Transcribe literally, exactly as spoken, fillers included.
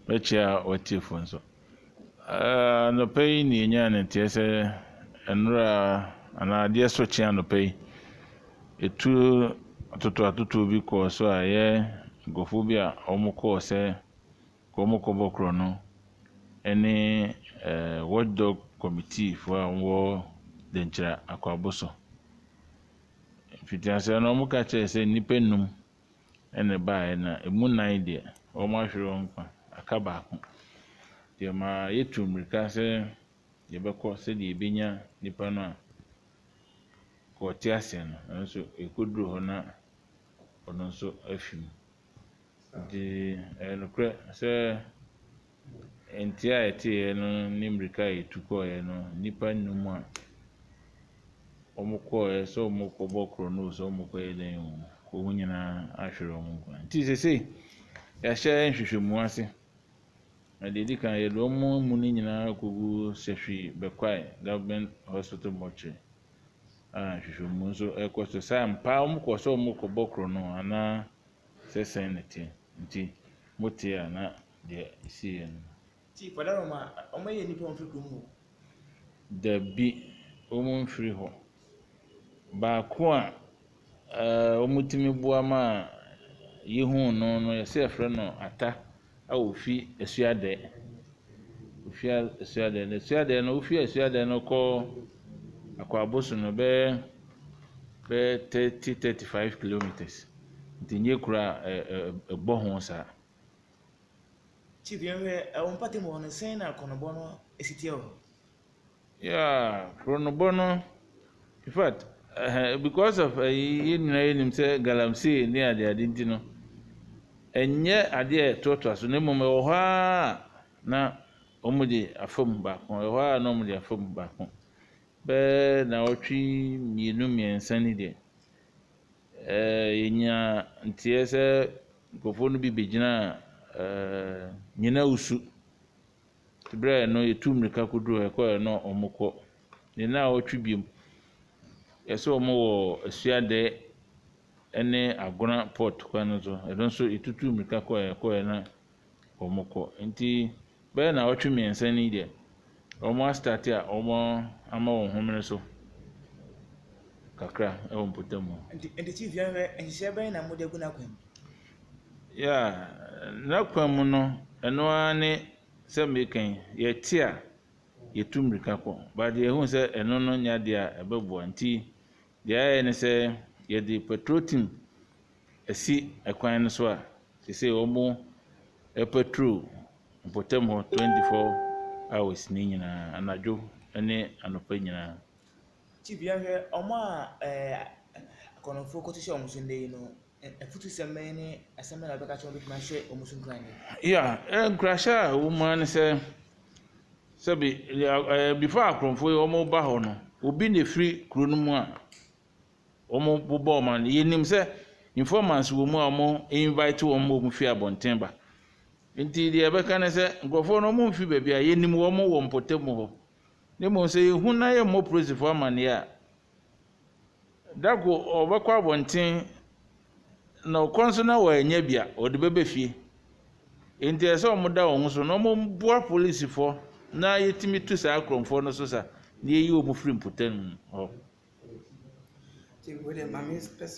Wechia watifo nso. Uh, no pay ni nya ne tie se enra ana de so chia no pay. Etu atoto atoto bi ko so aye gofo bi a omukọ se ko omukọ bokro no. Ene eh watchdog committee for wo denchira akwaboso. Fitianse no muka che se nipa num ene ba na emu nan de o ma hwero nkwa aka baako. De ma yetu mrika se yebekọ se de ebenya nipa no a ko ti ase no nso ekuduru ho na ono nso afim. De enokre se entia eti no ni mrika etukọ ye no nipa num a omukọ e so omukọ bokro no so omukọ ele ko hunyina ahwero nkwa. Nti sese ya hye nhwehwemu ase. Adedi kan ye do mu mu ni nyina kogu sehwi bekwai government hospital mortuary. Ah nhwehwemu nso ekoso sam pa omukọ so omukọ bokro no ana sesen neti. Nti motia na de isi en. Ti padaro ma omaye nipa on fikru mu. Da bi omun firi ho. Ba ko a eh omutimi bua ma yehu no no yese efre no ata a ofi esuade. Ofi esuade no esuade no ofi esuade no ko akwaboso no be be thirty to thirty-five kilometers. Ntinye kura ebo ho sa. Ti bienwe e on pate mo no sen na konobo no esitie ho. Yeah, konobo no in fact uh, because of uh, yinna yenim se galamsey ni ade ade ntino enye ade toto so na mum wo ha na omudi afom ba kon wo ha na omudi afom ba kon be na otwi mienu miensa ni de eh yenya ntie se gofo no bi begina eh nyina usu tibre no yetu mrika kuduro e ko no omukọ ni na otwi biem yeso omo wo asuade ene agona port kwa no so e don so itutu mrika ko e ko na omukọ. Nti be na otwi miensa ni de omo start a omo ama wo homere so kakra e won potamo. Nti nti ti bienwe enhye ben na mode guna kwam. Ya na kwam no eno ani se mekan ye tia yetu mrika ko ba de ehun se eno no nya de a ebebu nti de aye ne se ye de petrol team esi ekwan no so a se se omo e petrol potamo twenty-four hours ni nyina anajo ene anopa nyina. Ti bienwe omo a eh akonofo ko ti se omo so ndey no efutu semme ni asemme na beka cho bitma hye omo so nkran ni. Yeah, eh crasha woman se sabi before akromfo omo ba ho no obi ne free kuro no mu a omo bobo man yenim se informants wo mu a omo invite wo mo mu fi abonten ba. Nti de ebeka ne se ngofo no mo mfi ba bia yenim wo mo wo mpotemu ho ne mo se hu na ye mo prose for man ya dago obekwa abonten na konso na wa nya bia ode bebe fie. Nti ese omo da wo so no mo bua police for na yetimi tu sa akromfo no so sa ne yi omu free mpotemu ho. Ti wo de mami